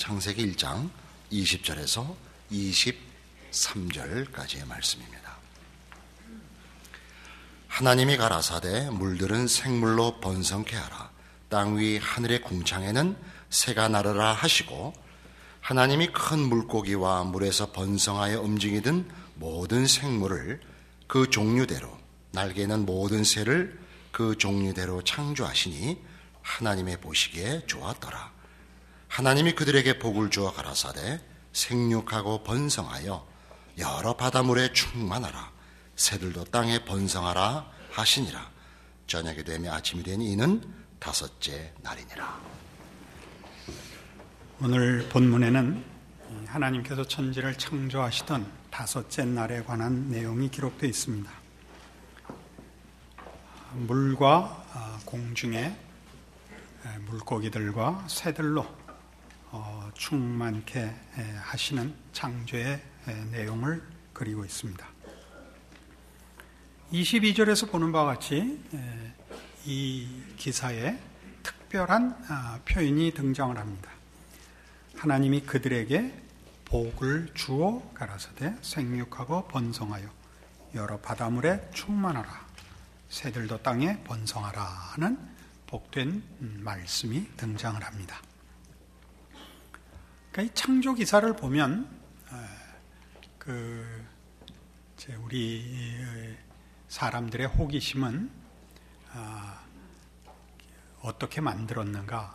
창세기 1장 20절에서 23절까지의 말씀입니다. 하나님이 가라사대 물들은 생물로 번성케 하라. 땅 위 하늘의 궁창에는 새가 나르라 하시고 하나님이 큰 물고기와 물에서 번성하여 움직이던 모든 생물을 그 종류대로 날개는 모든 새를 그 종류대로 창조하시니 하나님의 보시기에 좋았더라. 하나님이 그들에게 복을 주어 가라사대 생육하고 번성하여 여러 바다물에 충만하라. 새들도 땅에 번성하라 하시니라. 저녁이 되며 아침이 되니 이는 다섯째 날이니라. 오늘 본문에는 하나님께서 천지를 창조하시던 다섯째 날에 관한 내용이 기록되어 있습니다. 물과 공중에 물고기들과 새들로 충만케 하시는 창조의 내용을 그리고 있습니다. 22절에서 보는 바와 같이 이 기사에 특별한 표현이 등장을 합니다. 하나님이 그들에게 복을 주어 가라사대 생육하고 번성하여 여러 바다물에 충만하라. 새들도 땅에 번성하라 하는 복된 말씀이 등장을 합니다. 그러니까 이 창조 기사를 보면 우리 사람들의 호기심은 어떻게 만들었는가,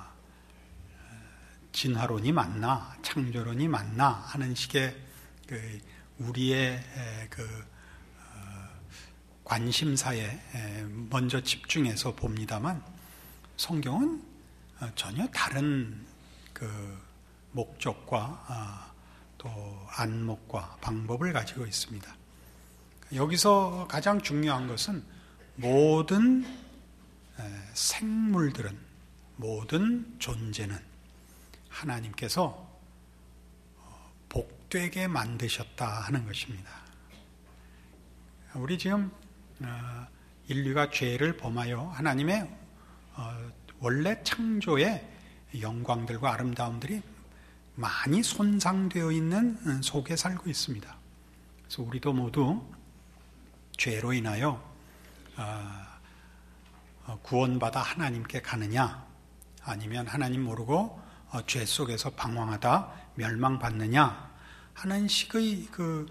진화론이 맞나, 창조론이 맞나 하는 식의 우리의 관심사에 먼저 집중해서 봅니다만 성경은 전혀 다른 목적과 또 안목과 방법을 가지고 있습니다. 여기서 가장 중요한 것은 모든 생물들은, 모든 존재는 하나님께서 복되게 만드셨다 하는 것입니다. 우리 지금 인류가 죄를 범하여 하나님의 원래 창조의 영광들과 아름다움들이 많이 손상되어 있는 속에 살고 있습니다. 그래서 우리도 모두 죄로 인하여 구원받아 하나님께 가느냐, 아니면 하나님 모르고 죄 속에서 방황하다 멸망받느냐 하는 식의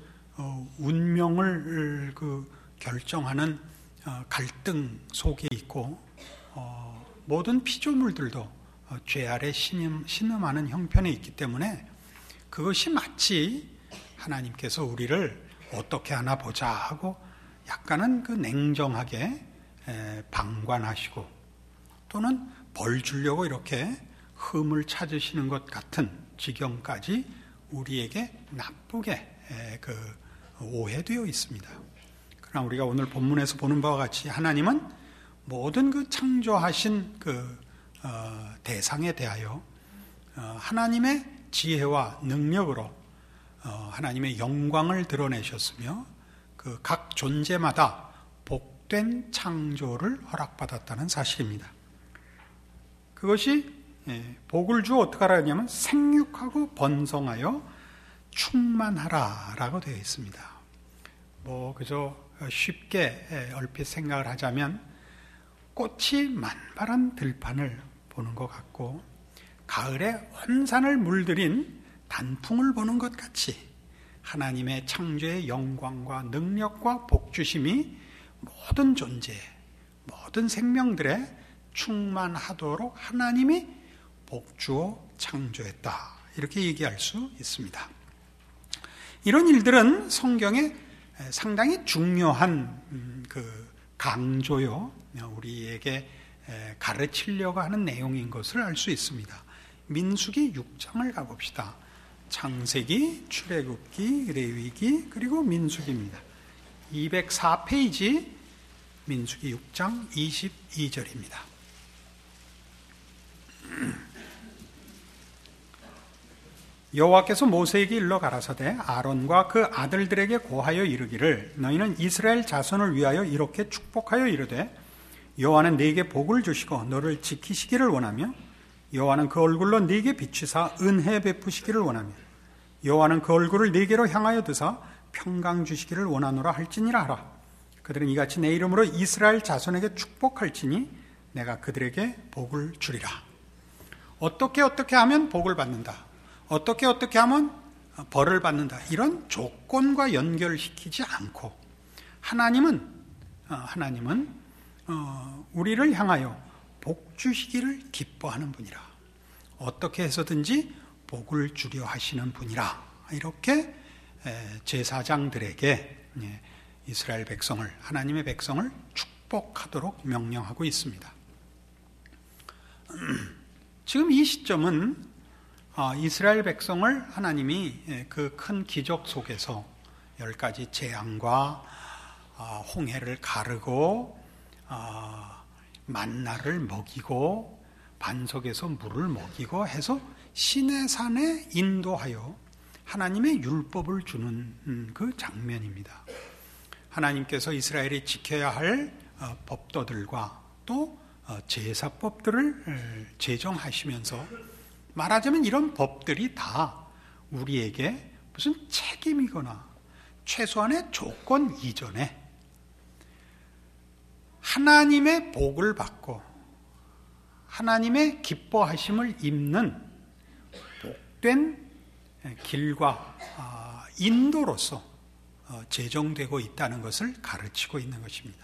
운명을 결정하는 갈등 속에 있고, 모든 피조물들도 죄 아래 신음하는 형편에 있기 때문에 그것이 마치 하나님께서 우리를 어떻게 하나 보자 하고 약간은 냉정하게 방관하시고 또는 벌 주려고 이렇게 흠을 찾으시는 것 같은 지경까지 우리에게 나쁘게 오해되어 있습니다. 그러나 우리가 오늘 본문에서 보는 바와 같이 하나님은 모든 창조하신 대상에 대하여 하나님의 지혜와 능력으로 하나님의 영광을 드러내셨으며 각 존재마다 복된 창조를 허락받았다는 사실입니다. 그것이 복을 주어 어떻게 하라냐면 생육하고 번성하여 충만하라 라고 되어 있습니다. 그저 쉽게 얼핏 생각을 하자면 꽃이 만발한 들판을 보는 것 같고 가을에 온 산을 물들인 단풍을 보는 것 같이 하나님의 창조의 영광과 능력과 복주심이 모든 존재, 모든 생명들에 충만하도록 하나님이 복주어 창조했다, 이렇게 얘기할 수 있습니다. 이런 일들은 성경에 상당히 중요한 강조요, 우리에게 가르치려고 하는 내용인 것을 알 수 있습니다. 민수기 6장을 가봅시다. 창세기, 출애굽기, 레위기, 그리고 민수기입니다. 204페이지 민수기 6장 22절입니다. 여호와께서 모세에게 일러 가라사대 아론과 그 아들들에게 고하여 이르기를 너희는 이스라엘 자손을 위하여 이렇게 축복하여 이르되 여호와는 네게 복을 주시고 너를 지키시기를 원하며 여호와는 그 얼굴로 네게 비추사 은혜 베푸시기를 원하며 여호와는 그 얼굴을 네게로 향하여 드사 평강 주시기를 원하노라 할지니라 하라. 그들은 이같이 내 이름으로 이스라엘 자손에게 축복할지니 내가 그들에게 복을 주리라. 어떻게 하면 복을 받는다. 어떻게 하면 벌을 받는다. 이런 조건과 연결시키지 않고 하나님은 우리를 향하여 복 주시기를 기뻐하는 분이라. 어떻게 해서든지 복을 주려 하시는 분이라. 이렇게 제사장들에게 이스라엘 백성을, 하나님의 백성을 축복하도록 명령하고 있습니다. 지금 이 시점은 이스라엘 백성을 하나님이 그 큰 기적 속에서 10가지 재앙과 홍해를 가르고 만나를 먹이고 반석에서 물을 먹이고 해서 시내산에 인도하여 하나님의 율법을 주는 그 장면입니다. 하나님께서 이스라엘이 지켜야 할 법도들과 또 제사법들을 제정하시면서 말하자면 이런 법들이 다 우리에게 무슨 책임이거나 최소한의 조건 이전에 하나님의 복을 받고 하나님의 기뻐하심을 입는 복된 길과 인도로서 제정되고 있다는 것을 가르치고 있는 것입니다.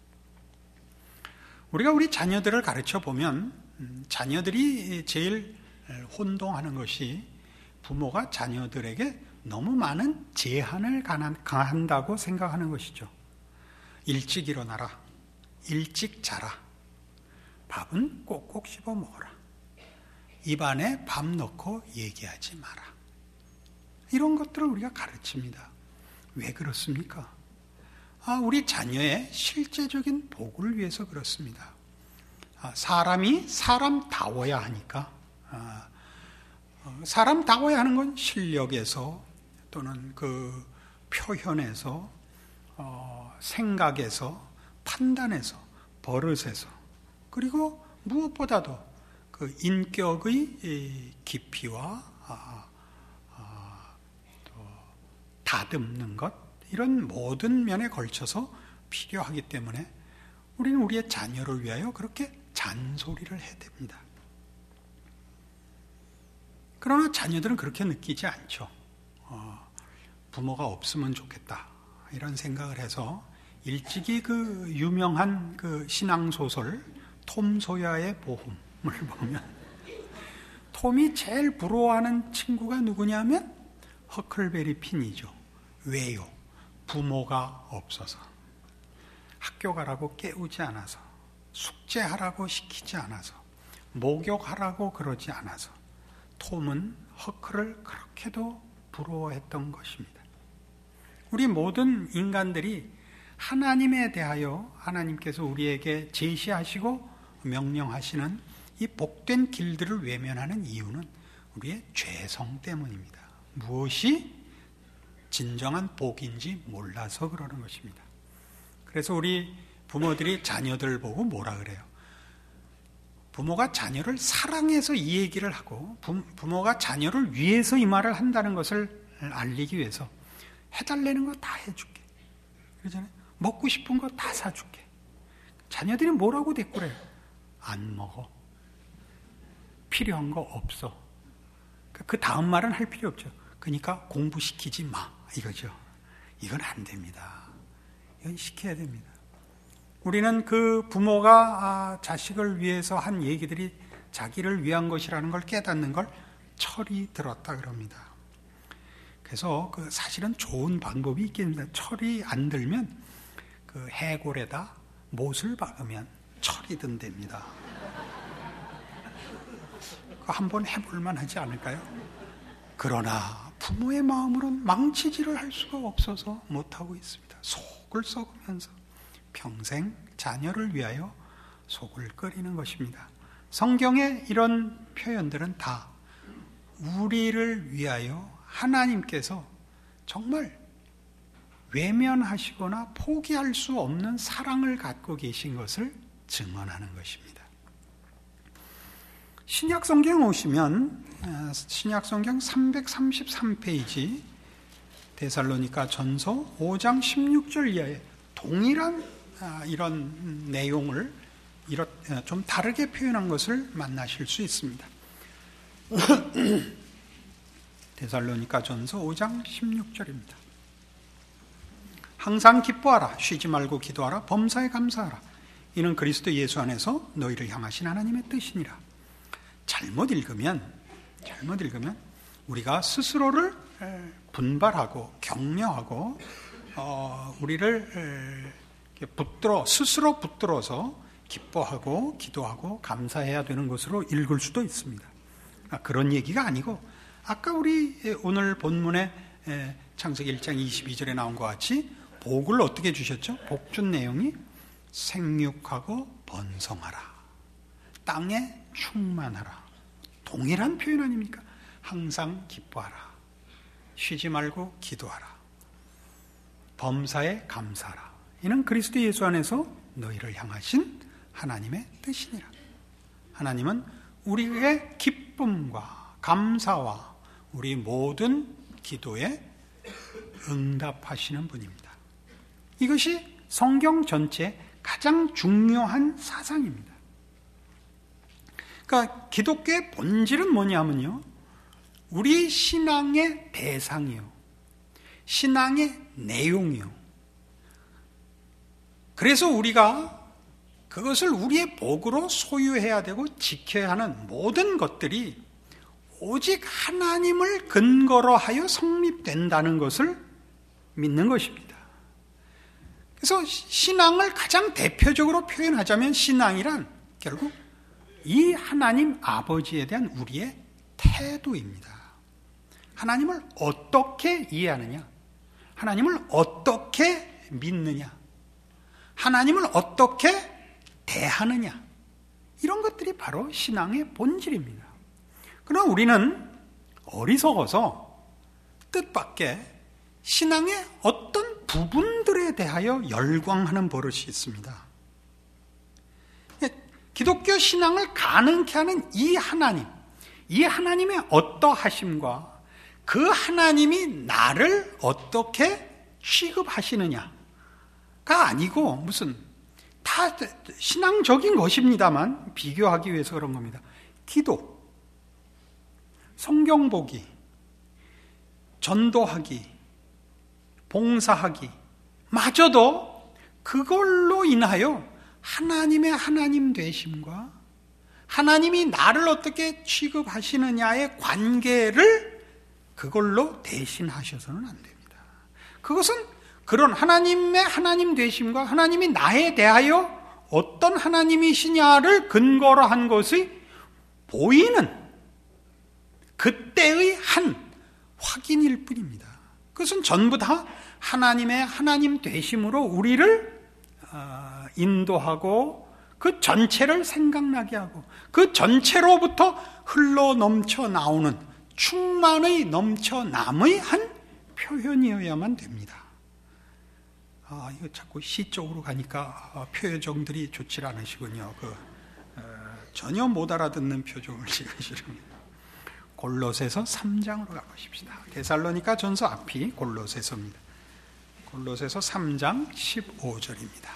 우리가 우리 자녀들을 가르쳐 보면 자녀들이 제일 혼동하는 것이 부모가 자녀들에게 너무 많은 제한을 가한다고 생각하는 것이죠. 일찍 일어나라. 일찍 자라. 밥은 꼭꼭 씹어 먹어라. 입안에 밥 넣고 얘기하지 마라. 이런 것들을 우리가 가르칩니다. 왜 그렇습니까? 우리 자녀의 실제적인 복을 위해서 그렇습니다. 사람이 사람다워야 하니까 사람다워야 하는 건 실력에서 또는 그 표현에서 생각에서 판단에서 버릇에서 그리고 무엇보다도 그 인격의 깊이와 또 다듬는 것 이런 모든 면에 걸쳐서 필요하기 때문에 우리는 우리의 자녀를 위하여 그렇게 잔소리를 해야 됩니다. 그러나 자녀들은 그렇게 느끼지 않죠. 부모가 없으면 좋겠다 이런 생각을 해서 일찍이 그 유명한 그 신앙소설 톰 소야의 보험을 보면 톰이 제일 부러워하는 친구가 누구냐면 허클베리 핀이죠. 왜요? 부모가 없어서 학교 가라고 깨우지 않아서 숙제하라고 시키지 않아서 목욕하라고 그러지 않아서 톰은 허클을 그렇게도 부러워했던 것입니다. 우리 모든 인간들이 하나님에 대하여 하나님께서 우리에게 제시하시고 명령하시는 이 복된 길들을 외면하는 이유는 우리의 죄성 때문입니다. 무엇이 진정한 복인지 몰라서 그러는 것입니다. 그래서 우리 부모들이 자녀들 보고 뭐라 그래요? 부모가 자녀를 사랑해서 이 얘기를 하고 부모가 자녀를 위해서 이 말을 한다는 것을 알리기 위해서 해달라는 거 다 해줄게. 그러잖아요. 먹고 싶은 거 다 사줄게. 자녀들이 뭐라고 대꾸래요? 안 먹어. 필요한 거 없어. 그 다음 말은 할 필요 없죠. 그러니까 공부시키지 마. 이거죠. 이건 안 됩니다. 이건 시켜야 됩니다. 우리는 그 부모가 자식을 위해서 한 얘기들이 자기를 위한 것이라는 걸 깨닫는 걸 철이 들었다 그럽니다. 그래서 그 사실은 좋은 방법이 있겠습니다. 철이 안 들면 그 해골에다 못을 박으면 철이 든답니다. 한번 해볼만 하지 않을까요? 그러나 부모의 마음으로는 망치질을 할 수가 없어서 못하고 있습니다. 속을 썩으면서 평생 자녀를 위하여 속을 끓이는 것입니다. 성경의 이런 표현들은 다 우리를 위하여 하나님께서 정말 외면하시거나 포기할 수 없는 사랑을 갖고 계신 것을 증언하는 것입니다. 신약 성경 오시면 신약 성경 333페이지 데살로니가 전서 5장 16절 이하에 동일한 이런 내용을 좀 다르게 표현한 것을 만나실 수 있습니다. 데살로니가 전서 5장 16절입니다. 항상 기뻐하라, 쉬지 말고 기도하라, 범사에 감사하라. 이는 그리스도 예수 안에서 너희를 향하신 하나님의 뜻이니라. 잘못 읽으면 우리가 스스로를 분발하고 격려하고 우리를 스스로 붙들어서 기뻐하고 기도하고 감사해야 되는 것으로 읽을 수도 있습니다. 그런 얘기가 아니고 아까 우리 오늘 본문에 창세기 1장 22절에 나온 것 같이 복을 어떻게 주셨죠? 복 준 내용이 생육하고 번성하라, 땅에 충만하라. 동일한 표현 아닙니까? 항상 기뻐하라, 쉬지 말고 기도하라, 범사에 감사하라. 이는 그리스도 예수 안에서 너희를 향하신 하나님의 뜻이니라. 하나님은 우리의 기쁨과 감사와 우리 모든 기도에 응답하시는 분입니다. 이것이 성경 전체의 가장 중요한 사상입니다. 그러니까 기독교의 본질은 뭐냐면요, 우리 신앙의 대상이요, 신앙의 내용이요. 그래서 우리가 그것을 우리의 복으로 소유해야 되고 지켜야 하는 모든 것들이 오직 하나님을 근거로 하여 성립된다는 것을 믿는 것입니다. 그래서 신앙을 가장 대표적으로 표현하자면 신앙이란 결국 이 하나님 아버지에 대한 우리의 태도입니다. 하나님을 어떻게 이해하느냐, 하나님을 어떻게 믿느냐, 하나님을 어떻게 대하느냐, 이런 것들이 바로 신앙의 본질입니다. 그러나 우리는 어리석어서 뜻밖의 신앙의 어떤 부분들에 대하여 열광하는 버릇이 있습니다. 기독교 신앙을 가능케 하는 이 하나님의 어떠하심과 그 하나님이 나를 어떻게 취급하시느냐가 아니고 무슨 다 신앙적인 것입니다만 비교하기 위해서 그런 겁니다. 기도, 성경 보기, 전도하기, 봉사하기 마저도 그걸로 인하여 하나님의 하나님 되심과 하나님이 나를 어떻게 취급하시느냐의 관계를 그걸로 대신하셔서는 안 됩니다. 그것은 그런 하나님의 하나님 되심과 하나님이 나에 대하여 어떤 하나님이시냐를 근거로 한 것이 보이는 그때의 한 확인일 뿐입니다. 그것은 전부 다 하나님의 하나님 되심으로 우리를 인도하고 그 전체를 생각나게 하고 그 전체로부터 흘러 넘쳐 나오는 충만의 넘쳐남의 한 표현이어야만 됩니다. 이거 자꾸 시 쪽으로 가니까 표정들이 좋지 않으시군요. 전혀 못 알아듣는 표정을 지으시렵니다. 골로새서 3장으로 가보십시다. 데살로니가 전서 앞이 골로새서입니다. 골로새서 3장 15절입니다.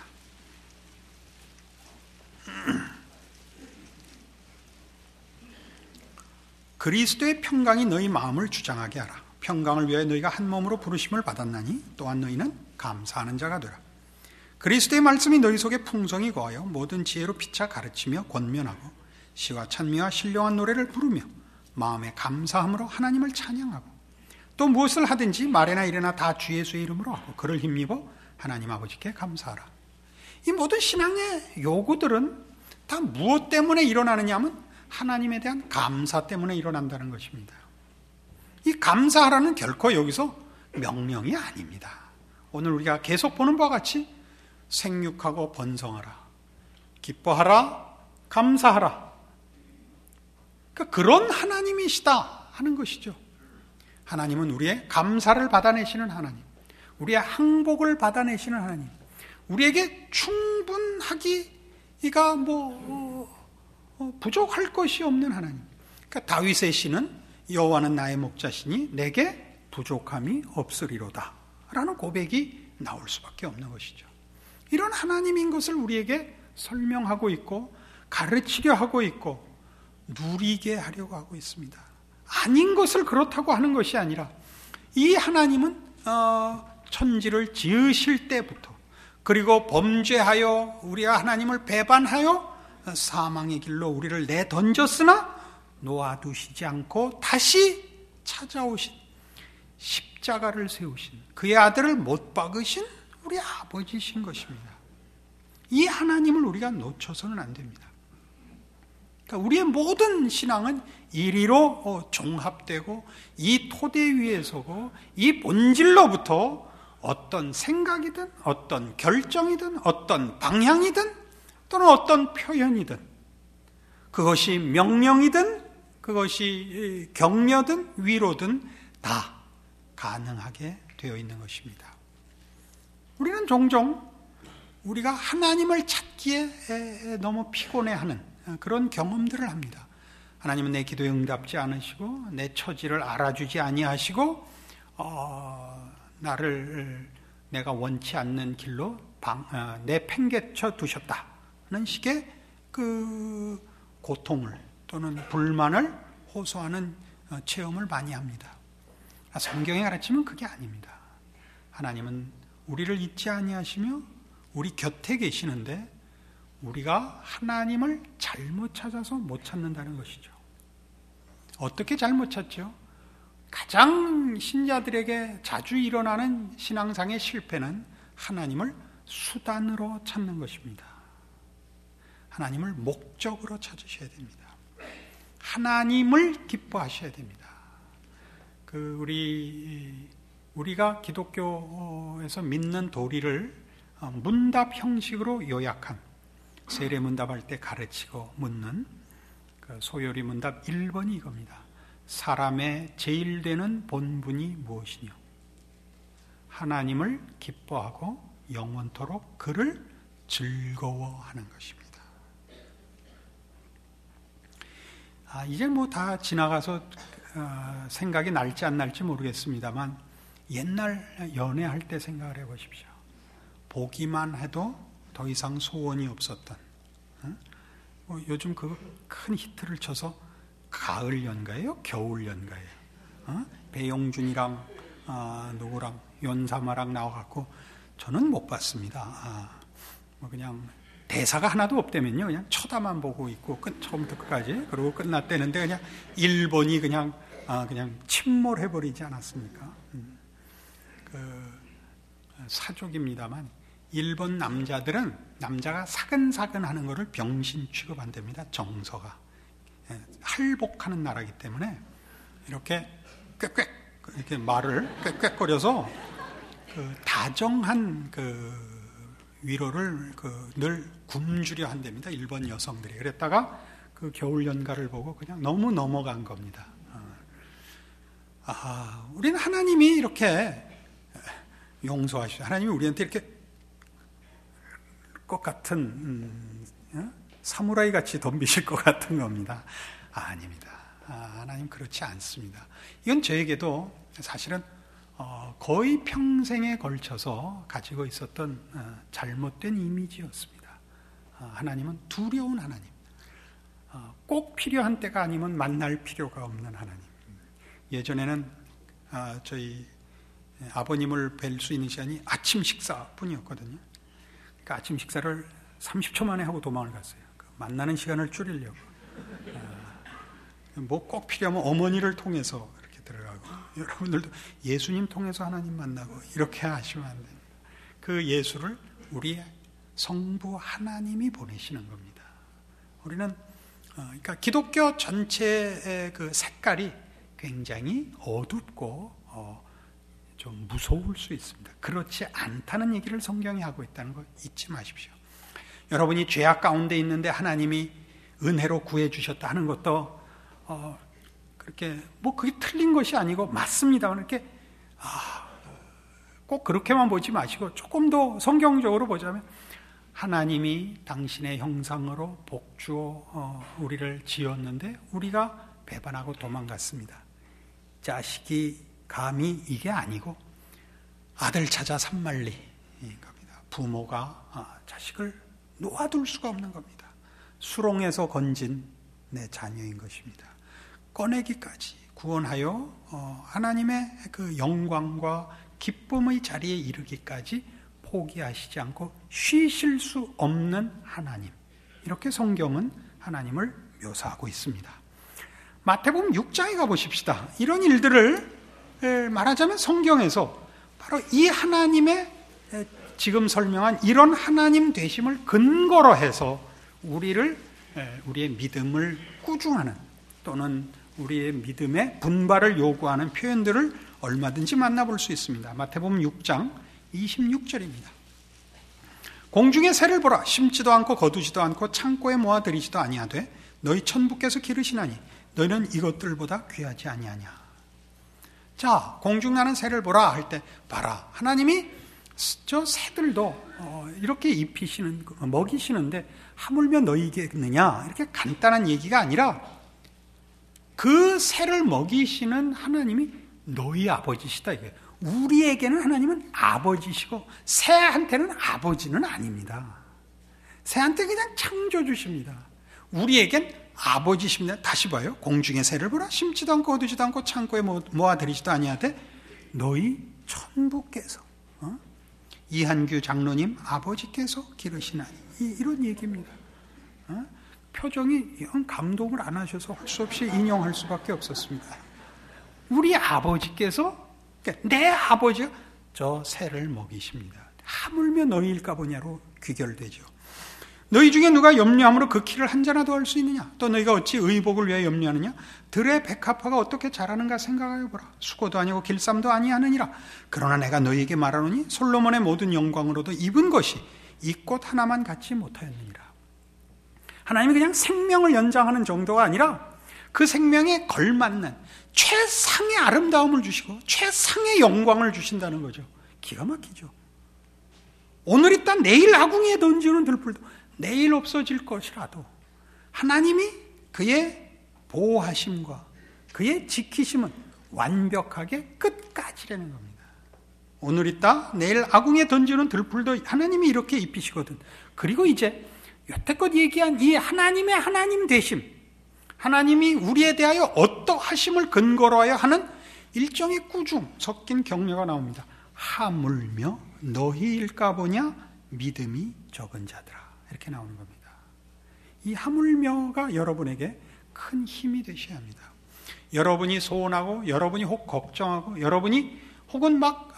그리스도의 평강이 너희 마음을 주장하게 하라. 평강을 위하여 너희가 한 몸으로 부르심을 받았나니 또한 너희는 감사하는 자가 되라. 그리스도의 말씀이 너희 속에 풍성히 거하여 모든 지혜로 피차 가르치며 권면하고 시와 찬미와 신령한 노래를 부르며 마음에 감사함으로 하나님을 찬양하고 또 무엇을 하든지 말이나 일이나 다 주 예수의 이름으로 하고 그를 힘입어 하나님 아버지께 감사하라. 이 모든 신앙의 요구들은 다 무엇 때문에 일어나느냐 하면 하나님에 대한 감사 때문에 일어난다는 것입니다. 이 감사하라는 결코 여기서 명령이 아닙니다. 오늘 우리가 계속 보는 바와 같이 생육하고 번성하라, 기뻐하라, 감사하라. 그러니까 그런 하나님이시다 하는 것이죠. 하나님은 우리의 감사를 받아내시는 하나님, 우리의 항복을 받아내시는 하나님, 우리에게 충분하기가 부족할 것이 없는 하나님. 그러니까 다윗의 시는 여호와는 나의 목자시니 내게 부족함이 없으리로다 라는 고백이 나올 수밖에 없는 것이죠. 이런 하나님인 것을 우리에게 설명하고 있고 가르치려 하고 있고 누리게 하려고 하고 있습니다. 아닌 것을 그렇다고 하는 것이 아니라 이 하나님은 천지를 지으실 때부터 그리고 범죄하여 우리가 하나님을 배반하여 사망의 길로 우리를 내던졌으나 놓아두시지 않고 다시 찾아오신 십자가를 세우신 그의 아들을 못 박으신 우리 아버지신 것입니다. 이 하나님을 우리가 놓쳐서는 안 됩니다. 그러니까 우리의 모든 신앙은 이리로 종합되고 이 토대 위에 서고 이 본질로부터 어떤 생각이든 어떤 결정이든 어떤 방향이든 또는 어떤 표현이든 그것이 명령이든 그것이 격려든 위로든 다 가능하게 되어 있는 것입니다. 우리는 종종 우리가 하나님을 찾기에 너무 피곤해하는 그런 경험들을 합니다. 하나님은 내 기도에 응답지 않으시고 내 처지를 알아주지 아니하시고 나를 내가 원치 않는 길로 내팽개쳐 두셨다는 식의 그 고통을 또는 불만을 호소하는 체험을 많이 합니다. 성경에 가르치면 그게 아닙니다. 하나님은 우리를 잊지 아니하시며 우리 곁에 계시는데 우리가 하나님을 잘못 찾아서 못 찾는다는 것이죠. 어떻게 잘못 찾죠? 가장 신자들에게 자주 일어나는 신앙상의 실패는 하나님을 수단으로 찾는 것입니다. 하나님을 목적으로 찾으셔야 됩니다. 하나님을 기뻐하셔야 됩니다. 우리가 기독교에서 믿는 도리를 문답 형식으로 요약한 세례문답할 때 가르치고 묻는 소요리 문답 1번이 이겁니다. 사람의 제일 되는 본분이 무엇이뇨? 하나님을 기뻐하고 영원토록 그를 즐거워하는 것입니다. 이제 뭐 다 지나가서 생각이 날지 안 날지 모르겠습니다만 옛날 연애할 때 생각을 해보십시오. 보기만 해도 더 이상 소원이 없었던 요즘 그 큰 히트를 쳐서 가을 연가예요? 겨울 연가예요? 배용준이랑 누구랑 연사마랑 나와갖고 저는 못 봤습니다. 뭐 그냥 대사가 하나도 없다면요 그냥 쳐다만 보고 있고 처음부터 끝까지 그리고 끝났다는데 그냥 일본이 그냥 침몰해버리지 않았습니까? 사족입니다만 일본 남자가 사근사근 하는 것을 병신 취급한답니다. 정서가 할복하는 나라이기 때문에 이렇게 꽥꽥 이렇게 말을 꽥꽥거려서 다정한 위로를 늘 굶주려 한답니다. 일본 여성들이. 그랬다가 겨울 연가를 보고 그냥 너무 넘어간 겁니다. 우리는 하나님이 이렇게 용서하시죠. 하나님이 우리한테 이렇게 것 같은 사무라이 같이 덤비실 것 같은 겁니다. 아닙니다. 하나님 그렇지 않습니다. 이건 저에게도 사실은 거의 평생에 걸쳐서 가지고 있었던 잘못된 이미지였습니다. 하나님은 두려운 하나님, 꼭 필요한 때가 아니면 만날 필요가 없는 하나님. 예전에는 저희 아버님을 뵐 수 있는 시간이 아침 식사뿐이었거든요. 그러니까 아침 식사를 30초 만에 하고 도망을 갔어요. 만나는 시간을 줄이려고. 뭐 꼭 필요하면 어머니를 통해서 이렇게 들어가고, 여러분들도 예수님 통해서 하나님 만나고 이렇게 하시면 안 됩니다. 그 예수를 우리 성부 하나님이 보내시는 겁니다. 우리는 그러니까 기독교 전체의 그 색깔이 굉장히 어둡고 좀 무서울 수 있습니다. 그렇지 않다는 얘기를 성경이 하고 있다는 거 잊지 마십시오. 여러분이 죄악 가운데 있는데 하나님이 은혜로 구해 주셨다 하는 것도 그렇게 뭐 그게 틀린 것이 아니고 맞습니다만 이렇게 꼭 그렇게만 보지 마시고 조금 더 성경적으로 보자면 하나님이 당신의 형상으로 복주어 우리를 지었는데 우리가 배반하고 도망갔습니다. 자식이 감히 이게 아니고 아들 찾아 산만리 겁니다. 부모가 자식을 놓아둘 수가 없는 겁니다. 수렁에서 건진 내 자녀인 것입니다. 꺼내기까지 구원하여 하나님의 그 영광과 기쁨의 자리에 이르기까지 포기하시지 않고 쉬실 수 없는 하나님, 이렇게 성경은 하나님을 묘사하고 있습니다. 마태복음 6장에 가보십시다. 이런 일들을 말하자면 성경에서 바로 이 하나님의 지금 설명한 이런 하나님 되심을 근거로 해서 우리의 믿음을 꾸중하는 또는 우리의 믿음의 분발을 요구하는 표현들을 얼마든지 만나볼 수 있습니다. 마태복음 6장 26절입니다. 공중의 새를 보라. 심지도 않고 거두지도 않고 창고에 모아들이지도 아니하되 너희 천부께서 기르시나니 너희는 이것들보다 귀하지 아니하냐. 자, 공중 나는 새를 보라 할 때 봐라. 하나님이 저 새들도 이렇게 입히시는, 먹이시는데 하물며 너희겠느냐, 이렇게 간단한 얘기가 아니라 그 새를 먹이시는 하나님이 너희 아버지시다 이거예요. 우리에게는 하나님은 아버지시고 새한테는 아버지는 아닙니다. 새한테 그냥 창조주십니다. 우리에겐 아버지십니다. 다시 봐요. 공중의 새를 보라. 심지도 않고 거두지도 않고 창고에 모아들이지도 아니하되 너희 천부께서, 이한규 장로님 아버지께서 기르시나니, 이런 얘기입니다. 표정이 영 감동을 안 하셔서 할 수 없이 인용할 수밖에 없었습니다. 우리 아버지께서, 내 아버지가 저 새를 먹이십니다. 하물며 너희일까 보냐로 귀결되죠. 너희 중에 누가 염려함으로 그 키를 한 자라도 할 수 있느냐? 또 너희가 어찌 의복을 위하여 염려하느냐? 들의 백합화가 어떻게 자라는가 생각하여 보라. 수고도 아니고 길쌈도 아니하느니라. 그러나 내가 너희에게 말하노니 솔로몬의 모든 영광으로도 입은 것이 이 꽃 하나만 갖지 못하였느니라. 하나님이 그냥 생명을 연장하는 정도가 아니라 그 생명에 걸맞는 최상의 아름다움을 주시고 최상의 영광을 주신다는 거죠. 기가 막히죠. 오늘 있다 내일 아궁이에 던지는 들풀도 내일 없어질 것이라도 하나님이 그의 보호하심과 그의 지키심은 완벽하게 끝까지라는 겁니다. 오늘 있다 내일 아궁이에 던지는 들풀도 하나님이 이렇게 입히시거든. 그리고 이제 여태껏 얘기한 이 하나님의 하나님 되심, 하나님이 우리에 대하여 어떠하심을 근거로 하여 하는 일종의 꾸중 섞인 격려가 나옵니다. 하물며 너희일까 보냐 믿음이 적은 자들아, 이렇게 나오는 겁니다. 이 하물며가 여러분에게 큰 힘이 되셔야 합니다. 여러분이 소원하고 여러분이 혹 걱정하고 여러분이 혹은 막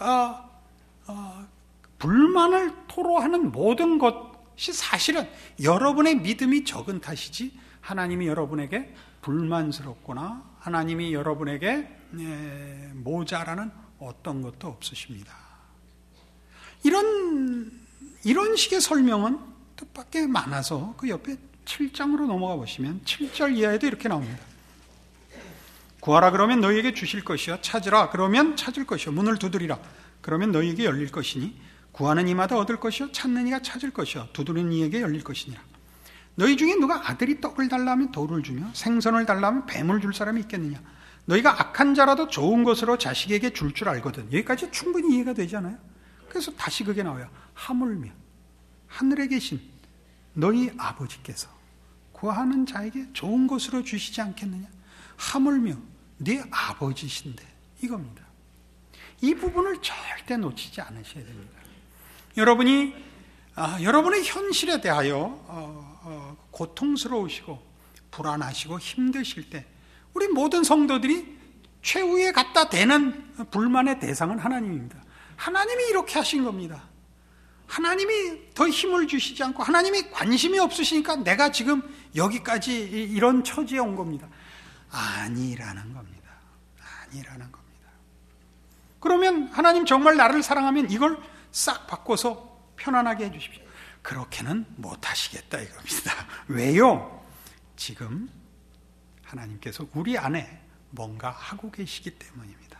불만을 토로하는 모든 것이 사실은 여러분의 믿음이 적은 탓이지 하나님이 여러분에게 불만스럽거나 하나님이 여러분에게 모자라는 어떤 것도 없으십니다. 이런 식의 설명은 뜻밖의 많아서 그 옆에 7장으로 넘어가 보시면 7절 이하에도 이렇게 나옵니다. 구하라 그러면 너희에게 주실 것이요, 찾으라 그러면 찾을 것이요, 문을 두드리라 그러면 너희에게 열릴 것이니 구하는 이마다 얻을 것이요, 찾는 이가 찾을 것이요, 두드리는 이에게 열릴 것이니라. 너희 중에 누가 아들이 떡을 달라 하면 돌을 주며 생선을 달라 하면 뱀을 줄 사람이 있겠느냐? 너희가 악한 자라도 좋은 것으로 자식에게 줄 줄 알거든. 여기까지 충분히 이해가 되잖아요. 그래서 다시 그게 나와요. 하물며 하늘에 계신 너희 아버지께서 구하는 자에게 좋은 것으로 주시지 않겠느냐? 하물며 네 아버지신데, 이겁니다. 이 부분을 절대 놓치지 않으셔야 됩니다. 여러분의 현실에 대하여 고통스러우시고 불안하시고 힘드실 때 우리 모든 성도들이 최후에 갖다 대는 불만의 대상은 하나님입니다. 하나님이 이렇게 하신 겁니다. 하나님이 더 힘을 주시지 않고 하나님이 관심이 없으시니까 내가 지금 여기까지 이런 처지에 온 겁니다. 아니라는 겁니다. 아니라는 겁니다. 그러면 하나님 정말 나를 사랑하면 이걸 싹 바꿔서 편안하게 해주십시오. 그렇게는 못하시겠다 이겁니다. 왜요? 지금 하나님께서 우리 안에 뭔가 하고 계시기 때문입니다.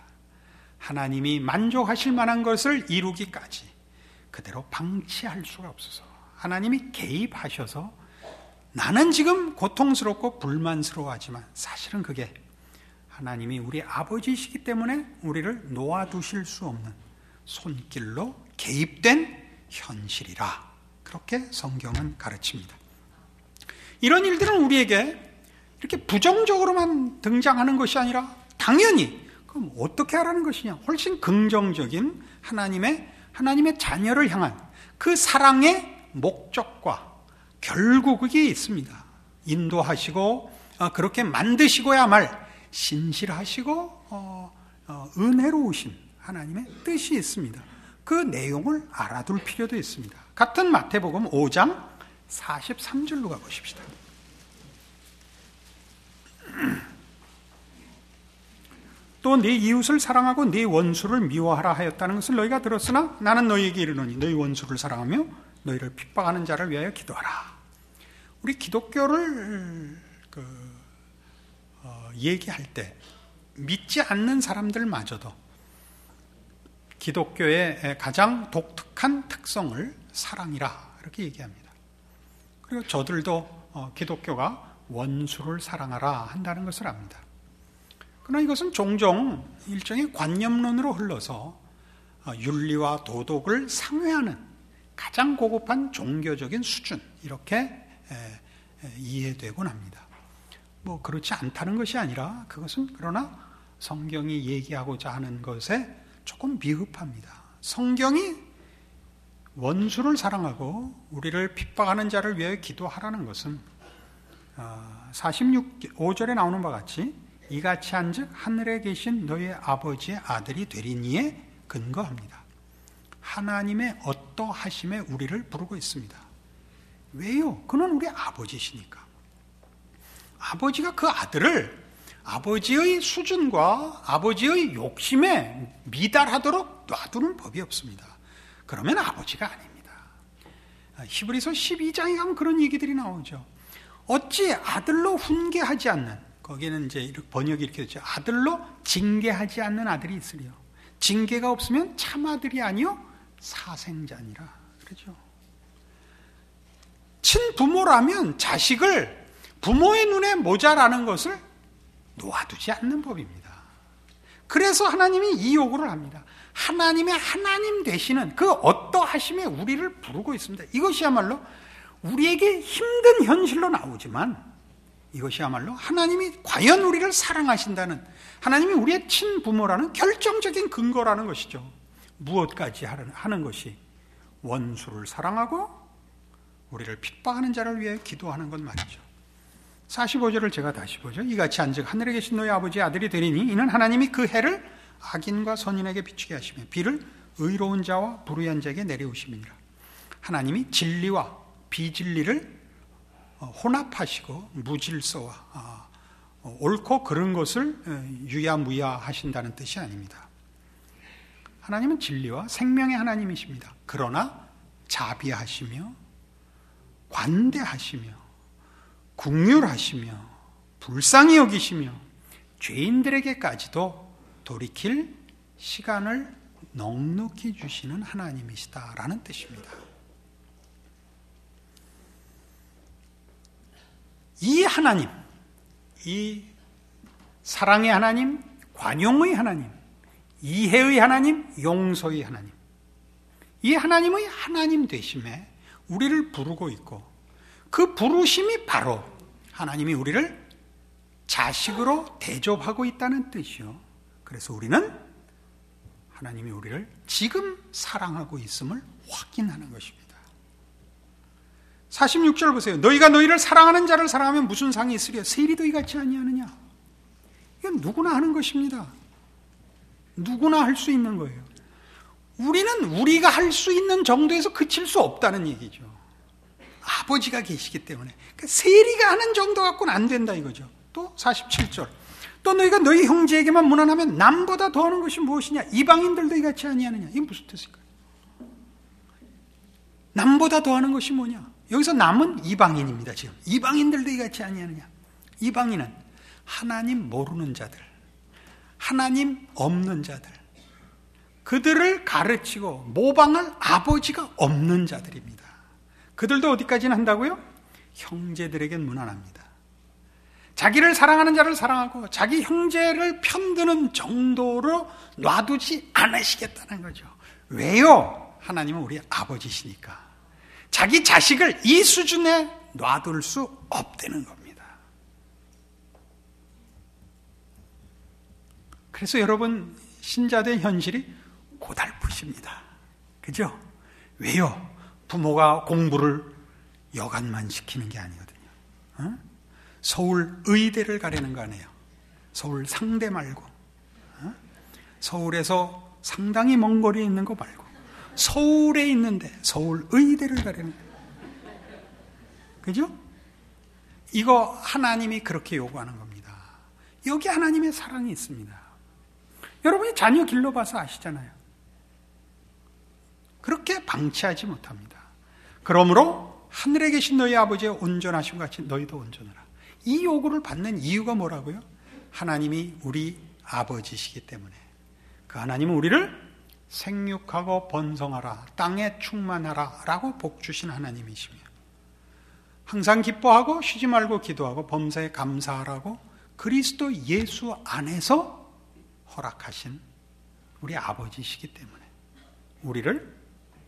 하나님이 만족하실 만한 것을 이루기까지 그대로 방치할 수가 없어서 하나님이 개입하셔서 나는 지금 고통스럽고 불만스러워하지만 사실은 그게 하나님이 우리 아버지이시기 때문에 우리를 놓아두실 수 없는 손길로 개입된 현실이라, 그렇게 성경은 가르칩니다. 이런 일들은 우리에게 이렇게 부정적으로만 등장하는 것이 아니라 당연히 그럼 어떻게 하라는 것이냐, 훨씬 긍정적인 하나님의 자녀를 향한 그 사랑의 목적과 결국이 있습니다. 인도하시고 그렇게 만드시고야 말 신실하시고 은혜로우신 하나님의 뜻이 있습니다. 그 내용을 알아둘 필요도 있습니다. 같은 마태복음 5장 43절로 가보십시다. 또 네 이웃을 사랑하고 네 원수를 미워하라 하였다는 것을 너희가 들었으나 나는 너희에게 이르노니 너희 원수를 사랑하며 너희를 핍박하는 자를 위하여 기도하라. 우리 기독교를 얘기할 때 믿지 않는 사람들마저도 기독교의 가장 독특한 특성을 사랑이라 이렇게 얘기합니다. 그리고 저들도 기독교가 원수를 사랑하라 한다는 것을 압니다. 그러나 이것은 종종 일종의 관념론으로 흘러서 윤리와 도덕을 상회하는 가장 고급한 종교적인 수준, 이렇게 이해되곤 합니다. 뭐 그렇지 않다는 것이 아니라 그것은 그러나 성경이 얘기하고자 하는 것에 조금 미흡합니다. 성경이 원수를 사랑하고 우리를 핍박하는 자를 위해 기도하라는 것은 46~5절에 나오는 바와 같이 이같이 한즉 하늘에 계신 너희 아버지의 아들이 되리니에 근거합니다. 하나님의 어떠하심에 우리를 부르고 있습니다. 왜요? 그는 우리 아버지시니까. 아버지가 그 아들을 아버지의 수준과 아버지의 욕심에 미달하도록 놔두는 법이 없습니다. 그러면 아버지가 아닙니다. 히브리서 12장에 가면 그런 얘기들이 나오죠. 어찌 아들로 훈계하지 않는, 거기는 이제 번역이 이렇게 되죠. 아들로 징계하지 않는 아들이 있으리요. 징계가 없으면 참 아들이 아니요 사생자니라. 그렇죠. 친부모라면 자식을 부모의 눈에 모자라는 것을 놓아두지 않는 법입니다. 그래서 하나님이 이 요구를 합니다. 하나님의 하나님 되시는 그 어떠하심에 우리를 부르고 있습니다. 이것이야말로 우리에게 힘든 현실로 나오지만 이것이야말로 하나님이 과연 우리를 사랑하신다는, 하나님이 우리의 친부모라는 결정적인 근거라는 것이죠. 무엇까지 하는 것이 원수를 사랑하고 우리를 핍박하는 자를 위해 기도하는 것 말이죠. 45절을 제가 다시 보죠. 이같이 한즉 하늘에 계신 너희 아버지의 아들이 되리니 이는 하나님이 그 해를 악인과 선인에게 비추게 하시며 비를 의로운 자와 불의한 자에게 내려오심이니라. 하나님이 진리와 비진리를 혼합하시고 무질서와 옳고 그른 것을 유야무야 하신다는 뜻이 아닙니다. 하나님은 진리와 생명의 하나님이십니다. 그러나 자비하시며 관대하시며 긍휼하시며 불쌍히 여기시며 죄인들에게까지도 돌이킬 시간을 넉넉히 주시는 하나님이시다라는 뜻입니다. 이 하나님, 이 사랑의 하나님, 관용의 하나님, 이해의 하나님, 용서의 하나님, 이 하나님의 하나님 되심에 우리를 부르고 있고 그 부르심이 바로 하나님이 우리를 자식으로 대접하고 있다는 뜻이요. 그래서 우리는 하나님이 우리를 지금 사랑하고 있음을 확인하는 것입니다. 46절 보세요. 너희가 너희를 사랑하는 자를 사랑하면 무슨 상이 있으랴? 세리도 이같이 아니하느냐? 이건 누구나 하는 것입니다. 누구나 할 수 있는 거예요. 우리는 우리가 할 수 있는 정도에서 그칠 수 없다는 얘기죠. 아버지가 계시기 때문에. 그러니까 세리가 하는 정도 갖고는 안 된다 이거죠. 또 47절. 또 너희가 너희 형제에게만 무난하면 남보다 더하는 것이 무엇이냐? 이방인들도 이같이 아니하느냐? 이게 무슨 뜻일까요? 남보다 더하는 것이 뭐냐? 여기서 남은 이방인입니다. 지금 이방인들도 이같이 아니하느냐? 이방인은 하나님 모르는 자들, 하나님 없는 자들, 그들을 가르치고 모방할 아버지가 없는 자들입니다. 그들도 어디까지는 한다고요? 형제들에겐 무난합니다. 자기를 사랑하는 자를 사랑하고 자기 형제를 편드는 정도로 놔두지 않으시겠다는 거죠. 왜요? 하나님은 우리 아버지시니까. 자기 자식을 이 수준에 놔둘 수 없다는 겁니다. 그래서 여러분, 신자된 현실이 고달프십니다. 그죠? 왜요? 부모가 공부를 여간만 시키는 게 아니거든요. 서울 의대를 가려는 거 아니에요. 서울 상대 말고. 서울에서 상당히 먼 거리에 있는 거 말고. 서울에 있는데 서울 의대를 가려는 거예요. 그죠? 이거 하나님이 그렇게 요구하는 겁니다. 여기 하나님의 사랑이 있습니다. 여러분이 자녀 길러봐서 아시잖아요. 그렇게 방치하지 못합니다. 그러므로 하늘에 계신 너희 아버지의 온전하심 같이 너희도 온전하라. 이 요구를 받는 이유가 뭐라고요? 하나님이 우리 아버지시기 때문에. 그 하나님은 우리를 생육하고 번성하라, 땅에 충만하라 라고 복 주신 하나님이시며, 항상 기뻐하고 쉬지 말고 기도하고 범사에 감사하라고 그리스도 예수 안에서 허락하신 우리 아버지시기 때문에 우리를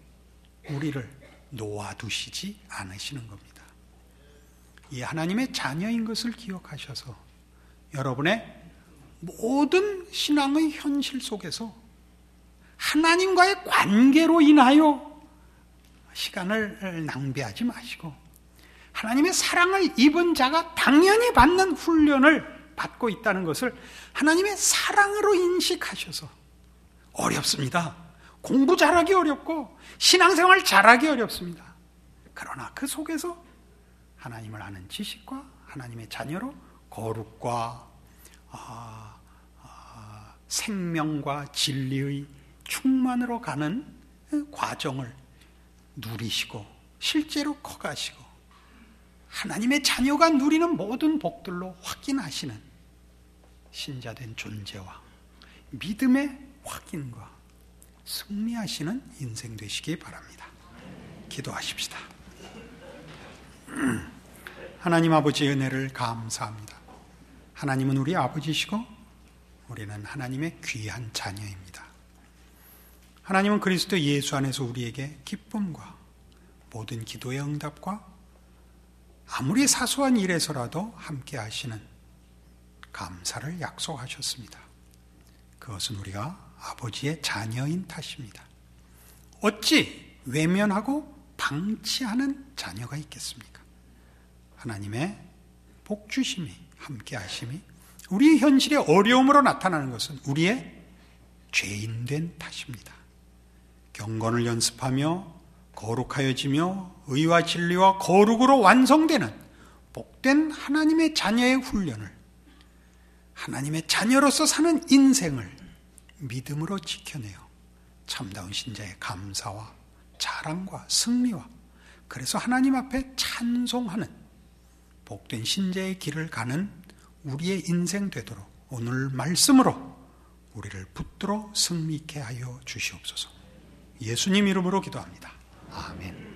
놓아두시지 않으시는 겁니다. 이 하나님의 자녀인 것을 기억하셔서 여러분의 모든 신앙의 현실 속에서 하나님과의 관계로 인하여 시간을 낭비하지 마시고, 하나님의 사랑을 입은 자가 당연히 받는 훈련을 받고 있다는 것을 하나님의 사랑으로 인식하셔서, 어렵습니다. 공부 잘하기 어렵고 신앙생활 잘하기 어렵습니다. 그러나 그 속에서 하나님을 아는 지식과 하나님의 자녀로 거룩과 생명과 진리의 충만으로 가는 과정을 누리시고 실제로 커가시고 하나님의 자녀가 누리는 모든 복들로 확인하시는 신자된 존재와 믿음의 확인과 승리하시는 인생 되시기 바랍니다. 기도하십시다. 하나님 아버지의 은혜를 감사합니다. 하나님은 우리 아버지시고 우리는 하나님의 귀한 자녀입니다. 하나님은 그리스도 예수 안에서 우리에게 기쁨과 모든 기도의 응답과 아무리 사소한 일에서라도 함께 하시는 감사를 약속하셨습니다. 그것은 우리가 아버지의 자녀인 탓입니다. 어찌 외면하고 방치하는 자녀가 있겠습니까? 하나님의 복주심이 함께 하심이 우리 현실의 어려움으로 나타나는 것은 우리의 죄인된 탓입니다. 경건을 연습하며 거룩하여지며 의와 진리와 거룩으로 완성되는 복된 하나님의 자녀의 훈련을, 하나님의 자녀로서 사는 인생을 믿음으로 지켜내어 참다운 신자의 감사와 자랑과 승리와, 그래서 하나님 앞에 찬송하는 복된 신자의 길을 가는 우리의 인생 되도록 오늘 말씀으로 우리를 붙들어 승리케 하여 주시옵소서. 예수님 이름으로 기도합니다. 아멘.